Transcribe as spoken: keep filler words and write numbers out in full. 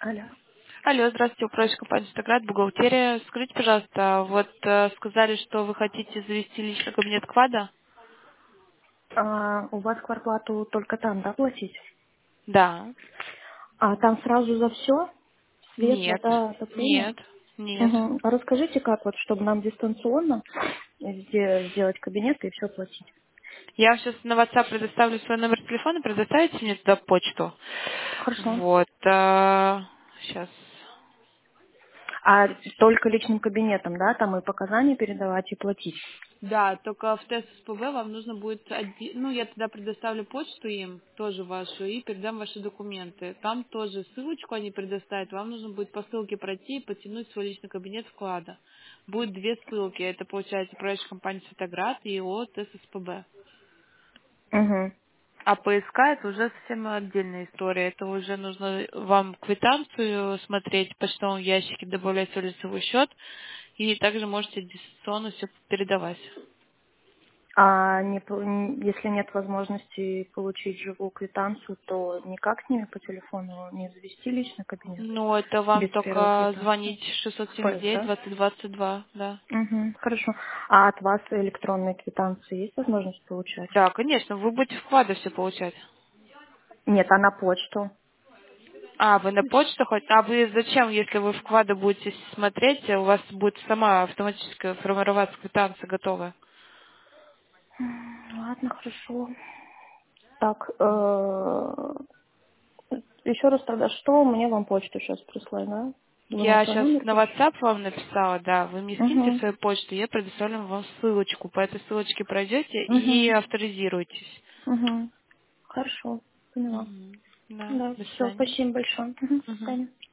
Алло. Алло, здравствуйте, управляющая компания «Стаград», бухгалтерия. Скажите, пожалуйста, вот э, сказали, что вы хотите завести личный кабинет КВАДа? А, у вас квартплату только там, да, платить? Да. А там сразу за все? Свет, Нет. вода, отопление? Нет. Нет. Угу. А расскажите, как вот, чтобы нам дистанционно везде сделать кабинет и все платить? Я вам сейчас на WhatsApp предоставлю свой номер телефона, предоставите мне туда почту. Хорошо. Вот. Сейчас. А только личным кабинетом, да, там и показания передавать, и платить? Да, только в тест СПБ вам нужно будет, оди- ну, я тогда предоставлю почту им, тоже вашу, и передам ваши документы. Там тоже ссылочку они предоставят, вам нужно будет по ссылке пройти и потянуть свой личный кабинет вклада. Будет две ссылки, это получается управляющая компания «Светоград» и ООО тест СПБ. Угу. А ПСК это уже совсем отдельная история. Это уже нужно вам квитанцию смотреть, в почтовом ящике добавлять свой лицевой счет, и также можете дистанционно все передавать. А не, по- н- если нет возможности получить живую квитанцию, то никак с ними по телефону не завести личный кабинет Ну, это вам без первой только квитанции? звонить шестьсот В семьдесят ПЭС, девять да? двадцать двадцать два, да. Угу, хорошо. А от вас электронные квитанции есть возможность получать? Да, конечно, вы будете вклады все получать. Нет, а на почту? А, вы на почту хоть? А вы зачем, если вы вклады будете смотреть, у вас будет сама автоматически формироваться квитанция готовая? М, Ладно, хорошо. Так, э, еще раз тогда, что мне вам почту сейчас прислать, да? Вы на Я свой сейчас номер на пишете? WhatsApp вам написала, да, вы мне скиньте Угу, свою почту, я предоставлю вам ссылочку. По этой ссылочке пройдете и угу, авторизируйтесь. угу. Хорошо, поняла. Мгм. Да, Да, до все, свидания. спасибо большое. Угу, до Мгм. свидания.